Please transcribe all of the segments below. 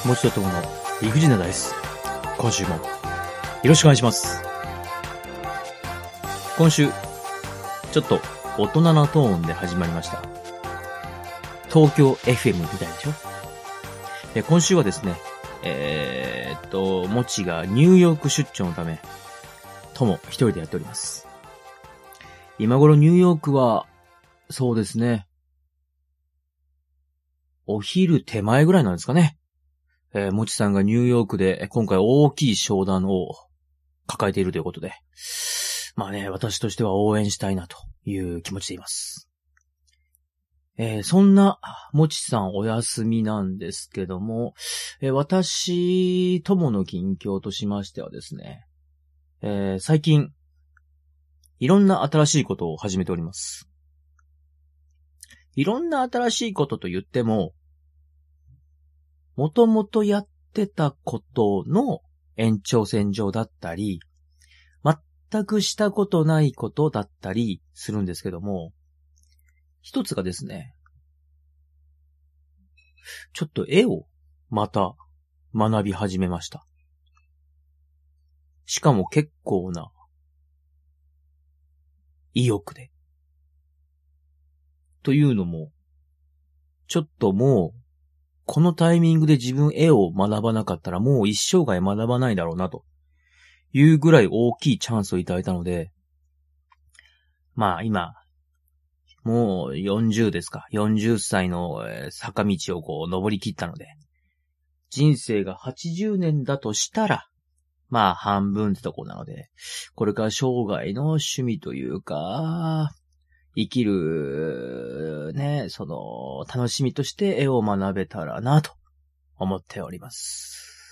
もちとともの理不尽なダイス。今週もよろしくお願いします。今週、ちょっと大人なトーンで始まりました。東京 FM みたいでしょ。で、今週はですね、もちがニューヨーク出張のため、とも一人でやっております。今頃ニューヨークは、そうですね、お昼手前ぐらいなんですかね。もちさんがニューヨークで今回大きい商談を抱えているということで、まあね、私としては応援したいなという気持ちでいます。そんなもちさんお休みなんですけども、私ともの近況としましてはですね、最近いろんな新しいことを始めております。いろんな新しいことと言っても、もともとやってたことの延長線上だったり、全くしたことないことだったりするんですけども、一つがですね、ちょっと絵をまた学び始めました。しかも結構な意欲で。というのも、ちょっともう、このタイミングで自分絵を学ばなかったらもう一生涯学ばないだろうなというぐらい大きいチャンスをいただいたので、まあ今、もう40ですか。40歳の坂道をこう登り切ったので、人生が80年だとしたら、まあ半分ってとこなので、これから生涯の趣味というか、生きる、ね、その、楽しみとして絵を学べたらなと思っております。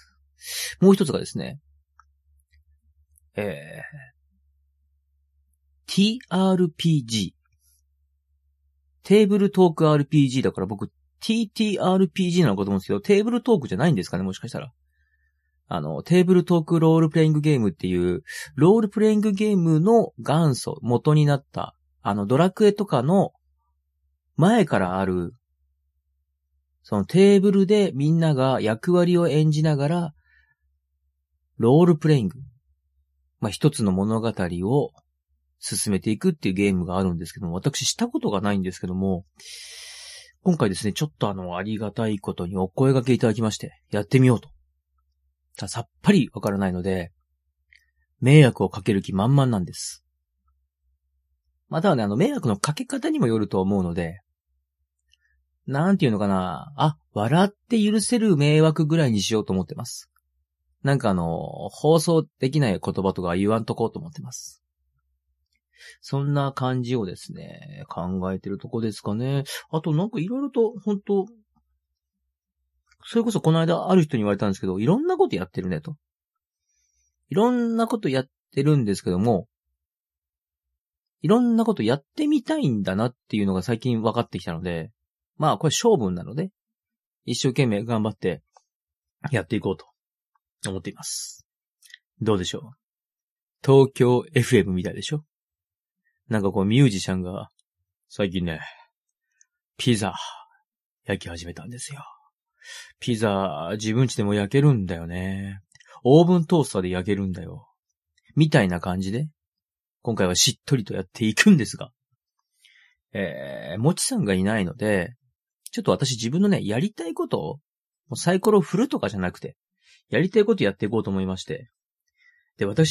もう一つがですね、TRPG。テーブルトーク RPG だから僕、TTRPG なのかと思うんですけど、テーブルトークじゃないんですかね、もしかしたら。テーブルトークロールプレイングゲームっていう、ロールプレイングゲームの元祖、元になった、ドラクエとかの前からある、そのテーブルでみんなが役割を演じながら、ロールプレイング。まあ、一つの物語を進めていくっていうゲームがあるんですけども、私したことがないんですけども、今回ですね、ちょっとありがたいことにお声掛けいただきまして、やってみようと。さっぱりわからないので、迷惑をかける気満々なんです。またはね、迷惑のかけ方にもよると思うので、なんていうのかな、笑って許せる迷惑ぐらいにしようと思ってます。なんか放送できない言葉とか言わんとこうと思ってます。そんな感じをですね、考えてるとこですかね。あとなんかいろいろと、本当それこそこの間ある人に言われたんですけど、いろんなことやってるねと。いろんなことやってるんですけども、いろんなことやってみたいんだなっていうのが最近分かってきたので、まあこれ勝負なので、一生懸命頑張ってやっていこうと思っています。どうでしょう？東京 FM みたいでしょ？なんかこうミュージシャンが最近ね、ピザ焼き始めたんですよ。ピザ自分家でも焼けるんだよね。オーブントースターで焼けるんだよ。みたいな感じで、今回はしっとりとやっていくんですが、もちさんがいないので、ちょっと私自分のね、やりたいことを、もうサイコロを振るとかじゃなくて、やりたいことやっていこうと思いまして。で、私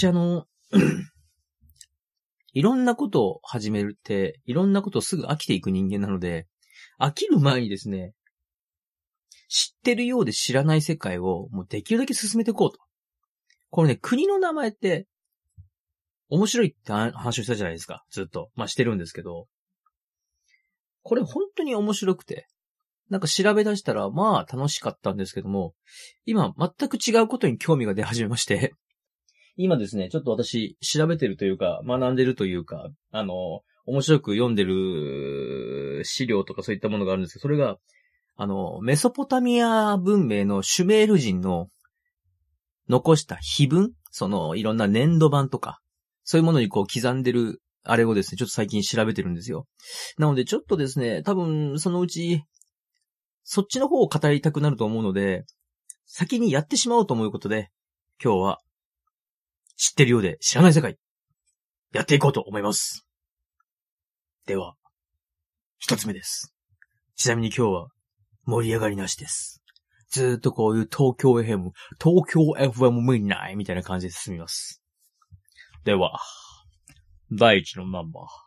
いろんなことを始めるって、いろんなことをすぐ飽きていく人間なので、飽きる前にですね、知ってるようで知らない世界をもうできるだけ進めていこうと。これね、国の名前って面白いって話をしたじゃないですか。ずっと。まあ、してるんですけど。これ本当に面白くて。なんか調べ出したら、まあ楽しかったんですけども、今全く違うことに興味が出始めまして、今ですね、ちょっと私調べてるというか、学んでるというか、面白く読んでる資料とかそういったものがあるんですけど、それが、メソポタミア文明のシュメール人の残した碑文、いろんな粘土板とか、そういうものにこう刻んでる、あれをですね、ちょっと最近調べてるんですよ。なのでちょっとですね、多分そのうち、そっちの方を語りたくなると思うので、 先にやってしまおうと思うことで、今日は知ってるようで知らない世界、やっていこうと思います。では、一つ目です。ちなみに今日は盛り上がりなしです。ずーっとこういう東京 FM 見ないみたいな感じで進みます。では、第一のナンバー。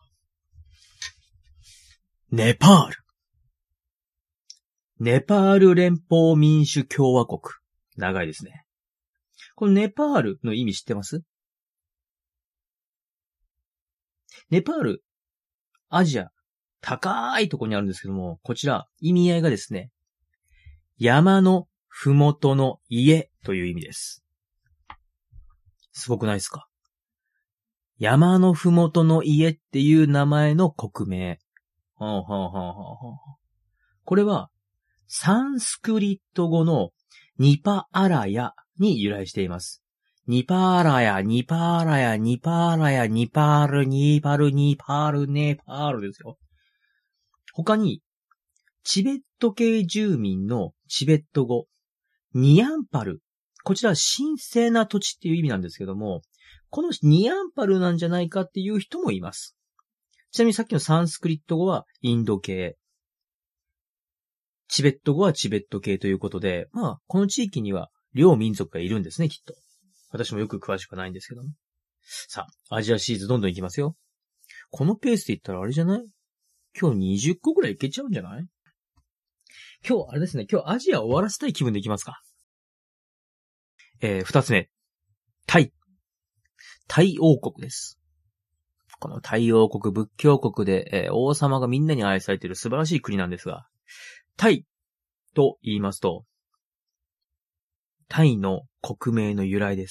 ネパール。ネパール連邦民主共和国。長いですね。このネパールの意味知ってます？ネパール、アジア、高いところにあるんですけども、こちら、意味合いがですね、山のふもとの家という意味です。すごくないですか？山のふもとの家っていう名前の国名。これは、サンスクリット語のニパアラヤに由来しています。ニパーラヤ、ニパーラヤ、ニパーラヤ、ニパール、ニパル、ニパール、ネパールですよ。他に、チベット系住民のチベット語、ニアンパル。こちらは神聖な土地っていう意味なんですけども、このニアンパルなんじゃないかっていう人もいます。ちなみにさっきのサンスクリット語はインド系。チベット語はチベット系ということで、この地域には両民族がいるんですね、きっと。私もよく詳しくはないんですけども。さあ、アジアシリーズどんどんいきますよ。このペースでいったらあれじゃない？今日20個ぐらいいけちゃうんじゃない？今日、あれですね、今日アジア終わらせたい気分でいきますか。二つ目。タイ王国です。このタイ王国、仏教国で、王様がみんなに愛されている素晴らしい国なんですが、タイと言いますと、タイの国名の由来です。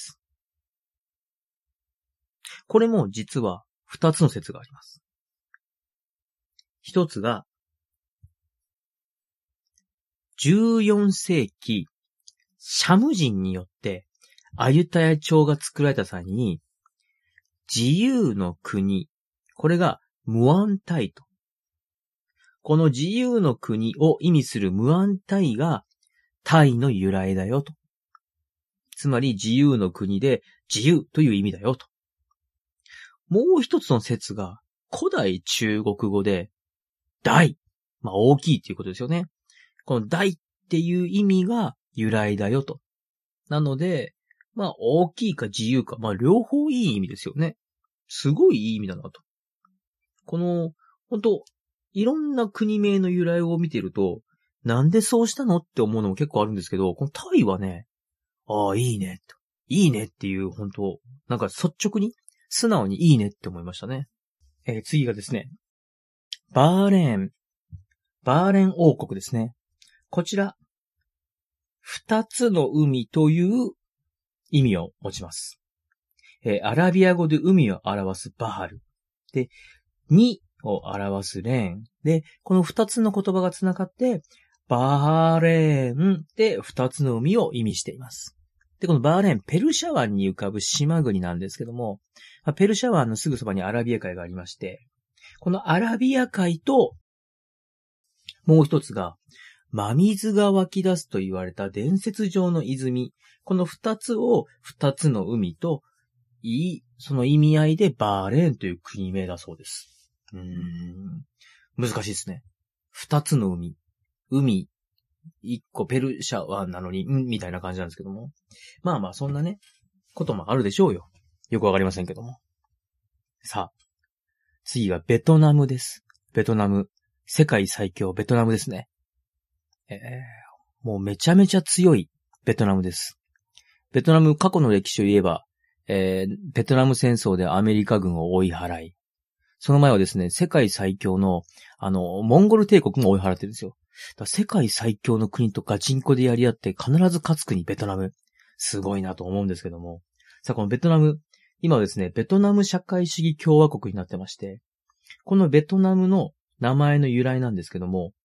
これも実は二つの説があります。一つが、14世紀、シャム人によってアユタヤ朝が作られた際に、自由の国、これがムアンタイと。この自由の国を意味するムアンタイがタイの由来だよと。つまり自由の国で自由という意味だよと。もう一つの説が古代中国語で大、大きいっていうことですよね。この大っていう意味が由来だよと。なので、大きいか自由か、両方いい意味ですよね。すごいいい意味だなと。この、いろんな国名の由来を見ていると、なんでそうしたのって思うのも結構あるんですけど、このタイはね、いいね。いいねっていう、なんか率直に、素直にいいねって思いましたね。次がですね、バーレーン王国ですね。こちら、二つの海という意味を持ちます。アラビア語で海を表すバハル。で、2を表すレーン。で、この二つの言葉がつながって、バーレーンで二つの海を意味しています。で、このバーレーン、ペルシャ湾に浮かぶ島国なんですけども、ペルシャ湾のすぐそばにアラビア海がありまして、このアラビア海と、もう一つが、真水が湧き出すと言われた伝説上の泉。この二つを二つの海と、その意味合いでバーレーンという国名だそうです。難しいですね。二つの海、一個ペルシャ湾なのに、みたいな感じなんですけども。そんなね、こともあるでしょうよ。よくわかりませんけども。さあ、次がベトナムです。ベトナム。世界最強ベトナムですね。もうめちゃめちゃ強いベトナムです。ベトナム過去の歴史を言えば、ベトナム戦争でアメリカ軍を追い払い、その前はですね、世界最強の、モンゴル帝国も追い払ってるんですよ。世界最強の国とガチンコでやり合って必ず勝つ国ベトナム。すごいなと思うんですけども。さあ、このベトナム、今はですね、ベトナム社会主義共和国になってまして、このベトナムの名前の由来なんですけども、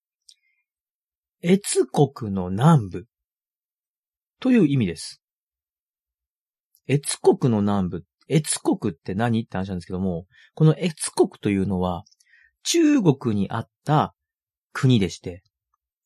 越国の南部という意味です。越国の南部、越国って何って話なんですけども、この越国というのは中国にあった国でして、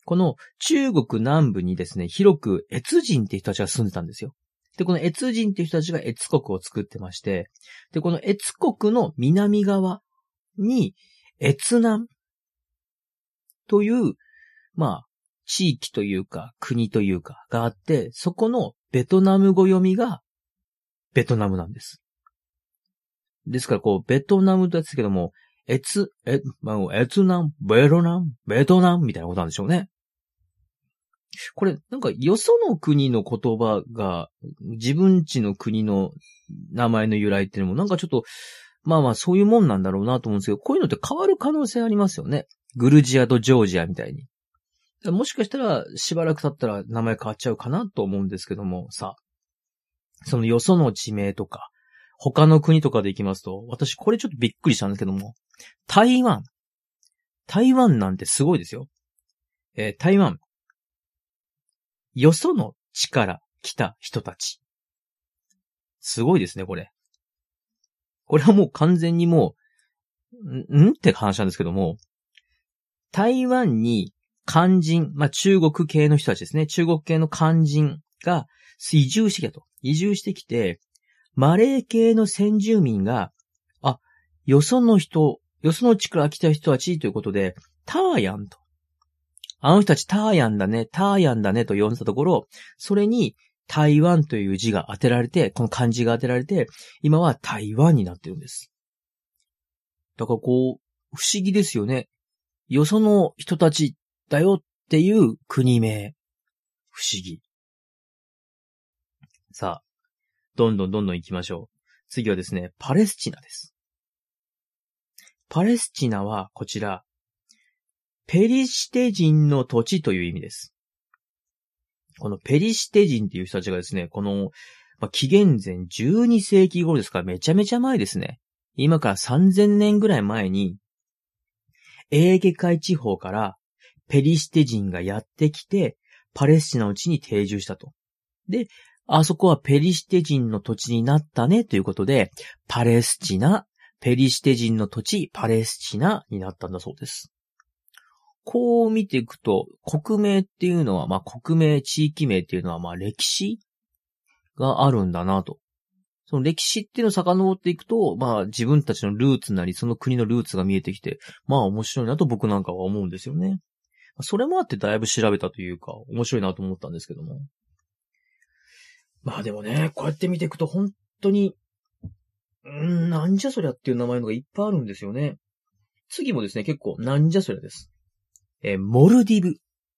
この中国南部にですね、広く越人っていう人たちが住んでたんですよ。で、この越人っていう人たちが越国を作ってまして、で、この越国の南側に越南という、地域というか国というかがあって、そこのベトナム語読みがベトナムなんです。ですから、ベトナムですけども、越南、ベトナムみたいなことなんでしょうね。これ、なんか、よその国の言葉が、自分家の国の名前の由来っていうのも、なんかちょっと、そういうもんなんだろうなと思うんですけど、こういうのって変わる可能性ありますよね。グルジアとジョージアみたいに。もしかしたら、しばらく経ったら名前変わっちゃうかなと思うんですけども、そのよその地名とか、他の国とかで行きますと、私これちょっとびっくりしたんですけども、台湾なんてすごいですよ。台湾。よその地から来た人たち。すごいですね、これ。これはもう完全にもう、って話なんですけども、台湾に漢人、中国系の人たちですね。中国系の漢人が移住してきたと。移住してきて、マレー系の先住民が、よその地から来た人たちということで、ターヤンと。あの人たちターヤンだねと呼んでたところ、それに台湾という字が当てられて、この漢字が当てられて、今は台湾になってるんです。だから不思議ですよね。よその人たちだよっていう国名。不思議。さあ、どんどん行きましょう。次はですね、パレスチナです。パレスチナはこちら、ペリシテ人の土地という意味です。このペリシテ人っていう人たちがですね、紀元前12世紀頃ですからめちゃめちゃ前ですね。今から3000年ぐらい前に、エーゲ海地方からペリシテ人がやってきて、パレスチナの地に定住したと。で、あそこはペリシテ人の土地になったねということで、パレスチナ、ペリシテ人の土地、パレスチナになったんだそうです。こう見ていくと、国名っていうのは、国名、地域名っていうのは、歴史があるんだなと。その歴史っていうのを遡っていくと、自分たちのルーツなり、その国のルーツが見えてきて、面白いなと僕なんかは思うんですよね。それもあってだいぶ調べたというか、面白いなと思ったんですけども。でもね、こうやって見ていくと本当に、なんじゃそりゃっていう名前のがいっぱいあるんですよね。次もですね、結構なんじゃそりゃです。モルディ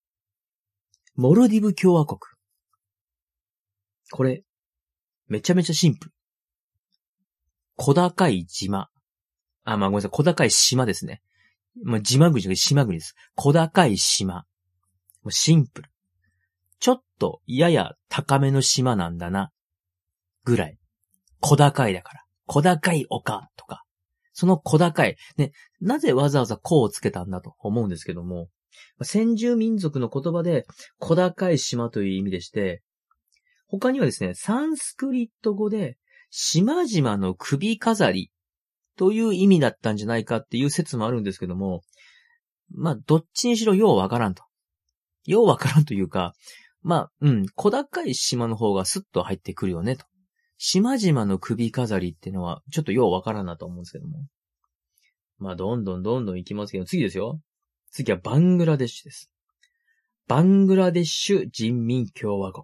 ブ共和国。これ、めちゃめちゃシンプル。小高い島。ごめんなさい、小高い島ですね。島国じゃなくて島国です。小高い島。もうシンプル。ちょっとやや高めの島なんだな。ぐらい。小高いだから。小高い丘とか。その小高い。ね、なぜわざわざこをつけたんだと思うんですけども、先住民族の言葉で小高い島という意味でして、他にはですね、サンスクリット語で島々の首飾りという意味だったんじゃないかっていう説もあるんですけども、どっちにしろようわからんと。ようわからんというか、小高い島の方がスッと入ってくるよねと。島々の首飾りっていうのはちょっとようわからんなと思うんですけども。どんどん行きますけど、次ですよ。次はバングラデシュです。バングラデシュ人民共和国。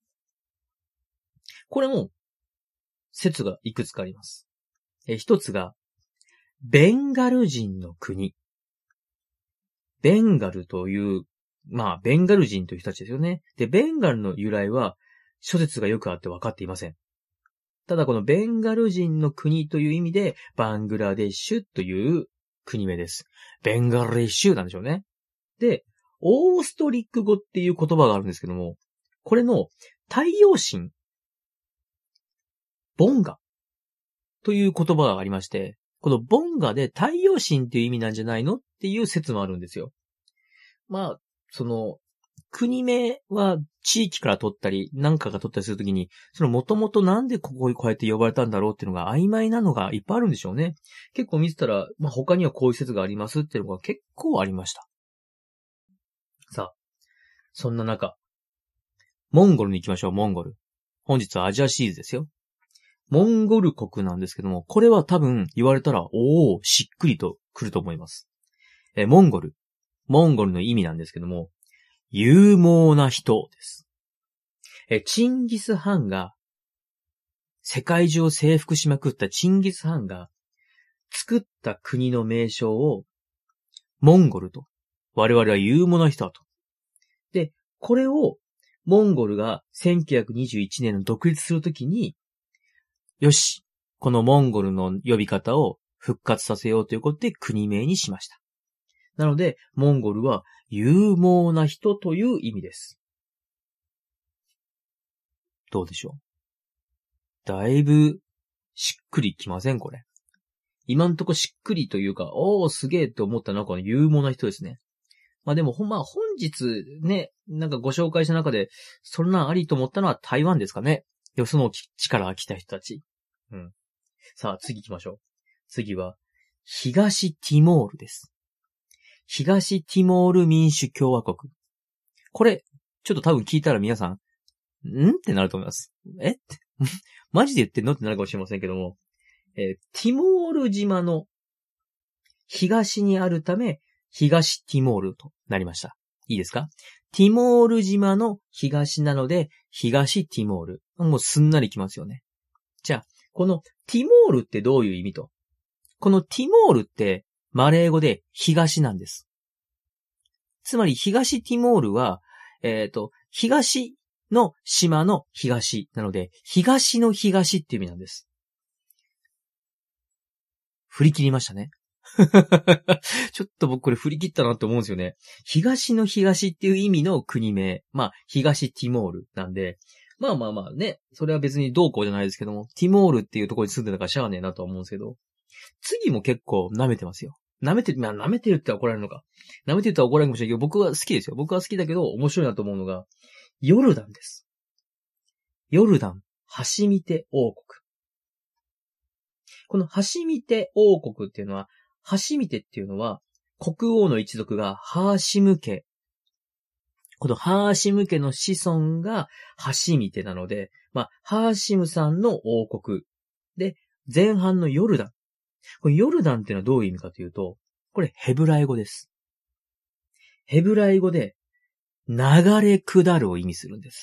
これも説がいくつかあります。一つが、ベンガル人の国。ベンガルという、ベンガル人という人たちですよね。で、ベンガルの由来は諸説がよくあって分かっていません。ただこのベンガル人の国という意味で、バングラデシュという国名です。ベンガルデシュなんでしょうね。で、オーストリック語っていう言葉があるんですけども、これの太陽神、ボンガという言葉がありまして、このボンガで太陽神っていう意味なんじゃないのっていう説もあるんですよ。国名は地域から取ったり、何かが取ったりするときに、元々なんでこうやって呼ばれたんだろうっていうのが曖昧なのがいっぱいあるんでしょうね。結構見てたら、他にはこういう説がありますっていうのが結構ありました。さあ、 そんな中、モンゴルに行きましょう、モンゴル。本日はアジアシリーズですよ。モンゴル国なんですけども、これは多分言われたら、しっくりと来ると思います。モンゴルの意味なんですけども、勇猛な人です。チンギス・ハンが、世界中を征服しまくったチンギス・ハンが、作った国の名称を、モンゴルと。我々は勇猛な人だと。で、これを、モンゴルが1921年の独立するときに、よし、このモンゴルの呼び方を復活させようということで国名にしました。なので、モンゴルは勇猛な人という意味です。どうでしょう？だいぶしっくりきませんこれ。今んとこしっくりというか、すげえって思ったのはこの勇猛な人ですね。まあでも本日ね、なんかご紹介した中で、そんなんありと思ったのは台湾ですかね。よその地から来た人たち。さあ次行きましょう。次は、東ティモールです。東ティモール民主共和国。これ、ちょっと多分聞いたら皆さん、ってなると思います。ってマジで言ってんのってなるかもしれませんけども、ティモール島の東にあるため、東ティモールとなりました。いいですか？ティモール島の東なので、東ティモール。もうすんなりきますよね。じゃあ、このティモールってどういう意味と？このティモールってマレー語で東なんです。つまり東ティモールは、東の島の東なので、東の東っていう意味なんです。振り切りましたね。ちょっと僕これ振り切ったなって思うんですよね。東の東っていう意味の国名。東ティモールなんで、ね、それは別にどうこうじゃないですけども、ティモールっていうところに住んでたからしゃあねえなとは思うんですけど、次も結構舐めてますよ。舐めてるって怒られるのか。舐めてるって怒られるかもしれないけど、僕は好きですよ。僕は好きだけど、面白いなと思うのが、ヨルダンです。ヨルダン、ハシミテ王国。このハシミテ王国っていうのは、ハシミテっていうのは、国王の一族がハーシム家。このハーシム家の子孫がハシミテなので、ハーシムさんの王国。で、前半のヨルダン。これヨルダンっていうのはどういう意味かというと、これヘブライ語です。ヘブライ語で、流れ下るを意味するんです。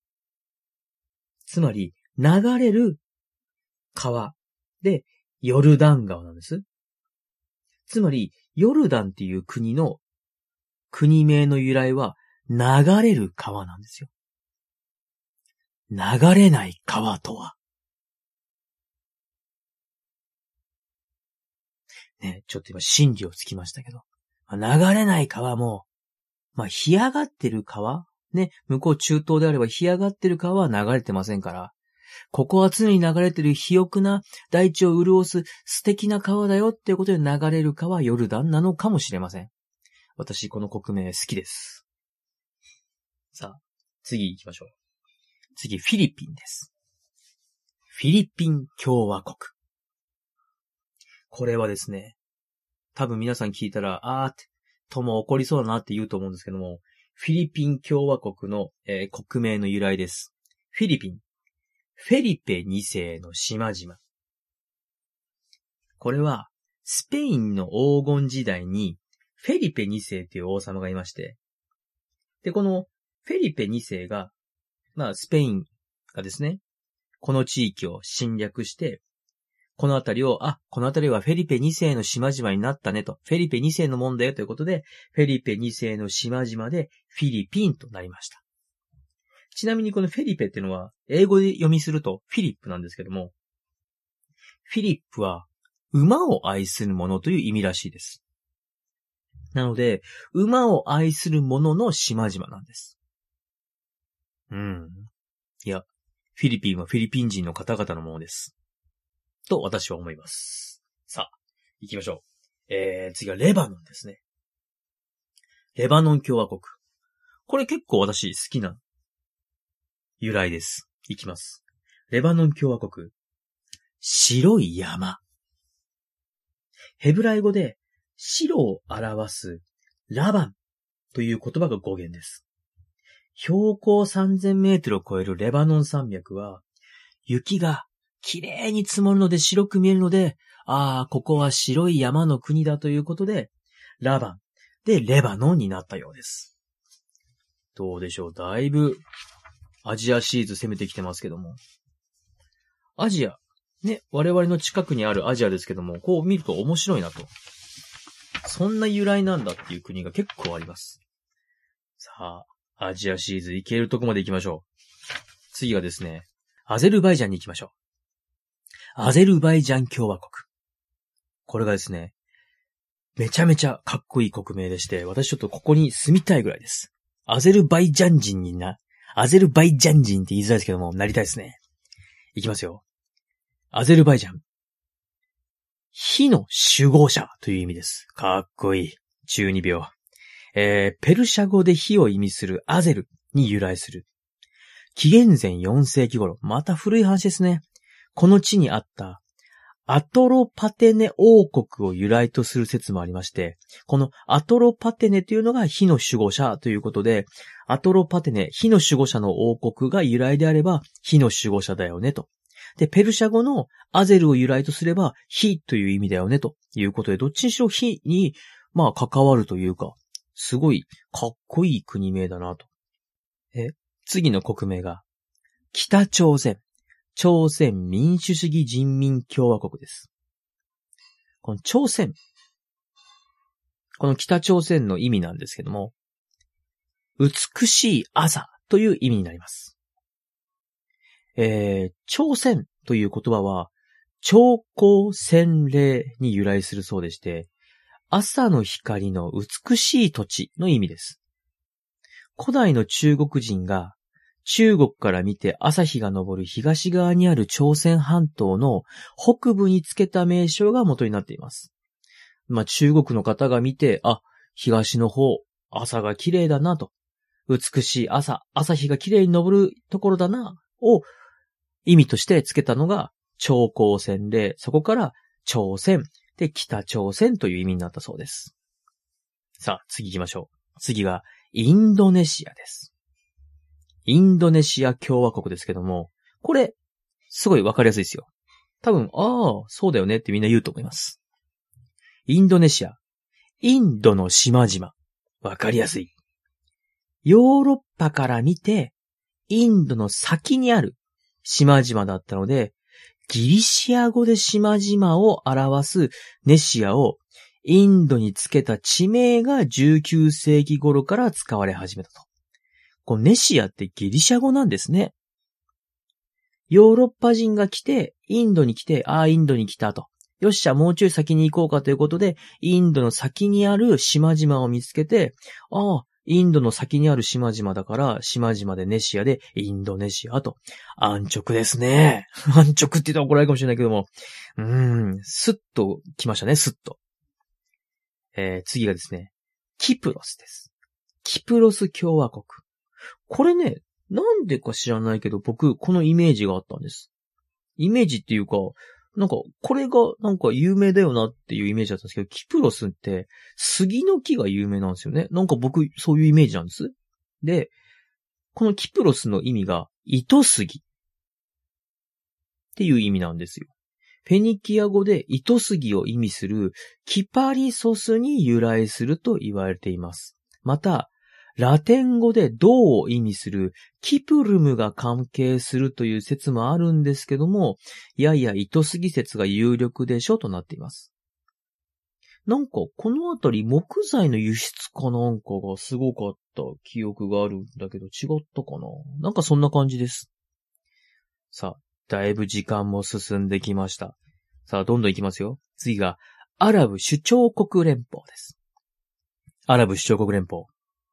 つまり、流れる川で、ヨルダン川なんです。つまり、ヨルダンっていう国の国名の由来は、流れる川なんですよ。流れない川とは。ね、ちょっと今真理をつきましたけど。流れない川も、干上がってる川ね、向こう中東であれば干上がってる川は流れてませんから、ここは常に流れてる肥沃な大地を潤す素敵な川だよっていうことで流れる川ヨルダンなのかもしれません。私この国名好きです。さあ、次行きましょう。次、フィリピンです。フィリピン共和国。これはですね、多分皆さん聞いたら、とも怒りそうだなって言うと思うんですけども、フィリピン共和国の、国名の由来です。フィリピン。フェリペ2世の島々。これは、スペインの黄金時代に、フェリペ2世という王様がいまして、で、このフェリペ2世が、スペインがですね、この地域を侵略して、この辺りはフェリペ2世の島々になったねと。フェリペ2世のもんだよということで、フェリペ2世の島々でフィリピンとなりました。ちなみにこのフェリペっていうのは、英語で読みするとフィリップなんですけども、フィリップは馬を愛する者という意味らしいです。なので、馬を愛する者の島々なんです。いや、フィリピンはフィリピン人の方々のものです。と私は思います。さあ、行きましょう。次はレバノンですね。レバノン共和国。これ結構私好きな由来です。行きます。レバノン共和国。白い山。ヘブライ語で白を表すラバンという言葉が語源です。 標高3000メートルを超えるレバノン山脈は、雪が綺麗に積もるので白く見えるので、ここは白い山の国だということで、ラバンでレバノンになったようです。どうでしょう、だいぶアジアシリーズ攻めてきてますけども。アジア、ね、我々の近くにあるアジアですけども、こう見ると面白いなと。そんな由来なんだっていう国が結構あります。さあ、アジアシリーズ行けるとこまで行きましょう。次がですね、アゼルバイジャンに行きましょう。アゼルバイジャン共和国。これがですね、めちゃめちゃかっこいい国名でして、私ちょっとここに住みたいぐらいです。アゼルバイジャン人って言いづらいですけども、なりたいですね。いきますよ。アゼルバイジャン。火の守護者という意味です。かっこいい。中二病。ペルシャ語で火を意味するアゼルに由来する。紀元前4世紀頃、また古い話ですね。この地にあったアトロパテネ王国を由来とする説もありまして、このアトロパテネというのが火の守護者ということで、アトロパテネ、火の守護者の王国が由来であれば、火の守護者だよねと。で、ペルシャ語のアゼルを由来とすれば、火という意味だよねということで、どっちにしろ火に、関わるというか、すごいかっこいい国名だなと。次の国名が、北朝鮮。朝鮮民主主義人民共和国です。この朝鮮。この北朝鮮の意味なんですけども、美しい朝という意味になります。朝鮮という言葉は、朝光洗礼に由来するそうでして、朝の光の美しい土地の意味です。古代の中国人が中国から見て朝日が昇る東側にある朝鮮半島の北部につけた名称が元になっています。中国の方が見て、東の方、朝が綺麗だなと。美しい朝日が綺麗に昇るところだな、を意味としてつけたのが朝光洗礼、そこから朝鮮で北朝鮮という意味になったそうです。さあ、次行きましょう。次がインドネシアです。インドネシア共和国ですけども、これ、すごいわかりやすいですよ。多分、そうだよねってみんな言うと思います。インドネシア。インドの島々。わかりやすい。ヨーロッパから見て、インドの先にある島々だったので、ギリシア語で島々を表すネシアをインドにつけた地名が19世紀頃から使われ始めたと。このネシアってギリシャ語なんですね。ヨーロッパ人が来て、インドに来て、インドに来たと。よっしゃ、もうちょい先に行こうかということで、インドの先にある島々を見つけて、インドの先にある島々だから、島々でネシアでインドネシアと。安直ですね。安直って言ったら怒られるかもしれないけども。スッと来ましたね、スッと。次がですね、キプロスです。キプロス共和国。これね、なんでか知らないけど、僕、このイメージがあったんです。イメージっていうか、これが有名だよなっていうイメージだったんですけど、キプロスって杉の木が有名なんですよね。僕、そういうイメージなんです。で、このキプロスの意味が、糸杉っていう意味なんですよ。フェニキア語で糸杉を意味するキパリソスに由来すると言われています。また、ラテン語で銅を意味するキプルムが関係するという説もあるんですけども、糸杉説が有力でしょとなっています。このあたり木材の輸出かなんかがすごかった記憶があるんだけど違ったかな？そんな感じです。さあ、だいぶ時間も進んできました。さあ、どんどんいきますよ。次が、アラブ首長国連邦です。アラブ首長国連邦。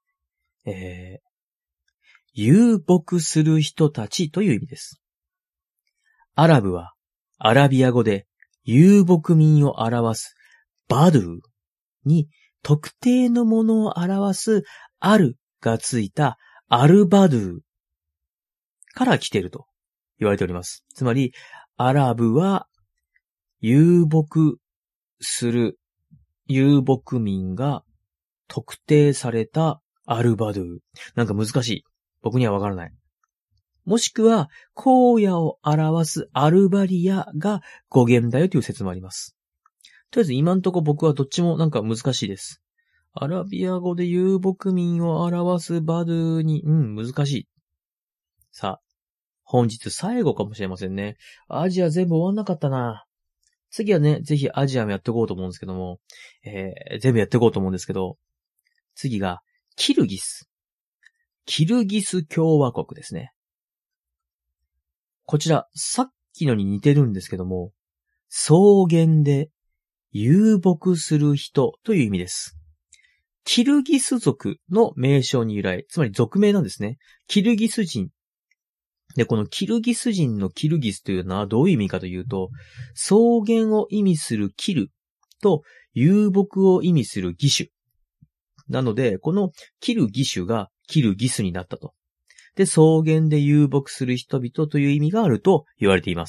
遊牧する人たちという意味です。アラブは、アラビア語で遊牧民を表すバドゥに特定のものを表すアルがついたアルバドゥから来ていると言われております。つまり、アラブは遊牧する遊牧民が特定されたアルバドゥ。難しい。 僕にはわからない。もしくは、荒野を表すアルバリアが語源だよという説もあります。とりあえず今んとこ僕はどっちもなんか難しいです。アラビア語で遊牧民を表すバドゥに、難しい。さあ、本日最後かもしれませんね。アジア全部終わんなかったな。次はね、ぜひアジアもやっていこうと思うんですけども、全部やっていこうと思うんですけど、次が、キルギス。キルギス共和国ですね。こちら、さっきのに似てるんですけども、草原で遊牧する人という意味です。キルギス族の名称に由来、つまり族名なんですね。キルギス人。で、このキルギス人のキルギスというのはどういう意味かというと、草原を意味するキルと遊牧を意味するギシュ。なので、このキルギシュがキルギスになったと。で、草原で遊牧する人々という意味があると言われています。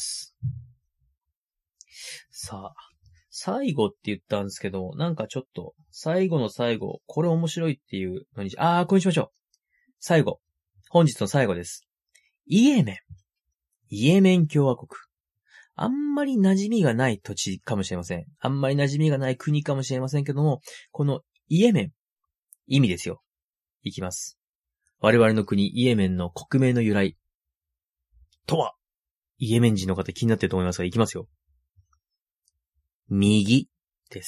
さあ、最後って言ったんですけど、なんかちょっと、最後の最後、これ面白いっていうのに、これにしましょう。最後。本日の最後です。イエメン。イエメン共和国。あんまり馴染みがない土地かもしれません。あんまり馴染みがない国かもしれませんけども、このイエメン、意味ですよ。いきます。我々の国、イエメンの国名の由来。とは、イエメン人の方気になってると思いますが、いきますよ。右です。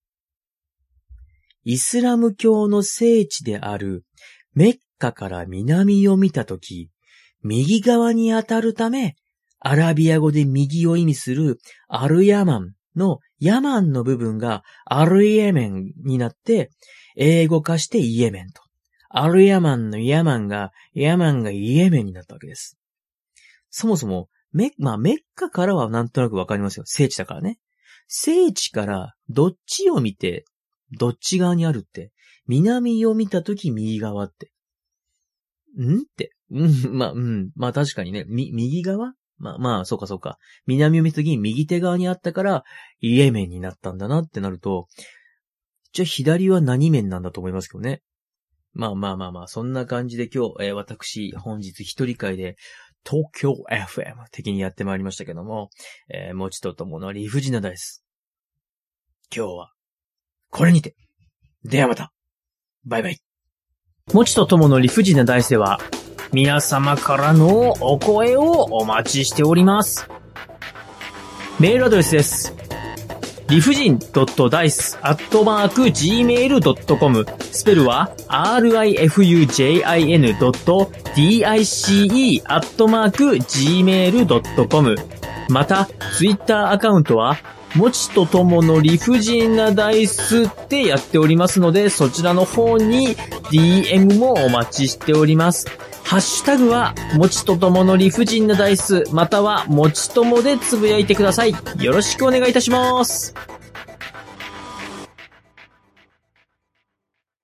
イスラム教の聖地であるメッカから南を見たとき、右側に当たるため、アラビア語で右を意味するアルヤマンのヤマンの部分がアルイエメンになって英語化してイエメンと。アルヤマンのヤマンがイエメンになったわけです。そもそもメッカからはなんとなくわかりますよ。聖地だからね。聖地からどっちを見てどっち側にあるって、南を見たとき右側って。って。まあ確かにね、右側そうか。南を見たときに右手側にあったから、イエメンになったんだなってなると、じゃあ左は何面なんだと思いますけどね。まあ、そんな感じで今日、私、本日一人会で、東京 FM 的にやってまいりましたけども、もちとともの理不尽なダイス。今日は、これにて。ではまた。バイバイ。もちとともの理不尽なダイスでは、皆様からのお声をお待ちしております。メールアドレスです。理不尽.dice@gmail.com スペルは rifujin.dice@gmail.com また、ツイッターアカウントはもちとともの理不尽なダイスってやっておりますので、そちらの方に DM もお待ちしております。ハッシュタグは、もちとともの理不尽なダイス、または、もちともでつぶやいてください。よろしくお願いいたします。